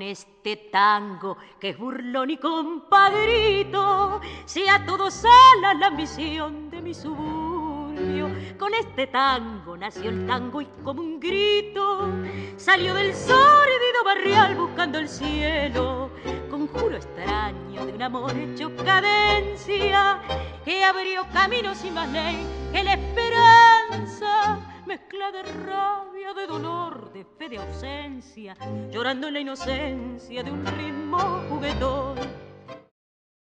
este tango que es burlón y compadrito, si a todos ala la ambición de mi suburbio. Con este tango nació el tango y como un grito salió del sórdido barrial buscando el cielo. Conjuro extraño de un amor hecho cadencia que abrió caminos sin más ley que la esperanza, mezcla de rabia, de dolor, de fe, de ausencia, llorando en la inocencia de un ritmo juguetón.